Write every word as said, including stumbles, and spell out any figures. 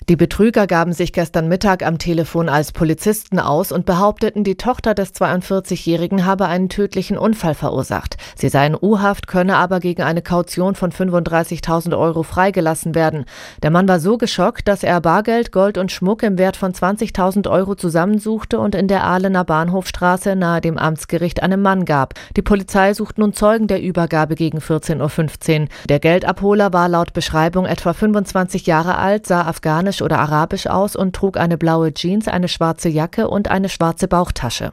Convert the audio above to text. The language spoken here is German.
Die Betrüger gaben sich gestern Mittag am Telefon als Polizisten aus und behaupteten, die Tochter des zweiundvierzigjährigen habe einen tödlichen Unfall verursacht. Sie sei in U-Haft, könne aber gegen eine Kaution von fünfunddreißigtausend Euro freigelassen werden. Der Mann war so geschockt, dass er Bargeld, Gold und Schmuck im Wert von zwanzigtausend Euro zusammensuchte und in der Ahlener Bahnhofstraße nahe dem Amtsgericht einem Mann gab. Die Polizei sucht nun Zeugen der Übergabe gegen vierzehn Uhr fünfzehn. Der Geldabholer war laut Beschreibung etwa fünfundzwanzig Jahre alt, sah afghanisch oder arabisch aus und trug eine blaue Jeans, eine schwarze Jacke und eine schwarze Bauchtasche.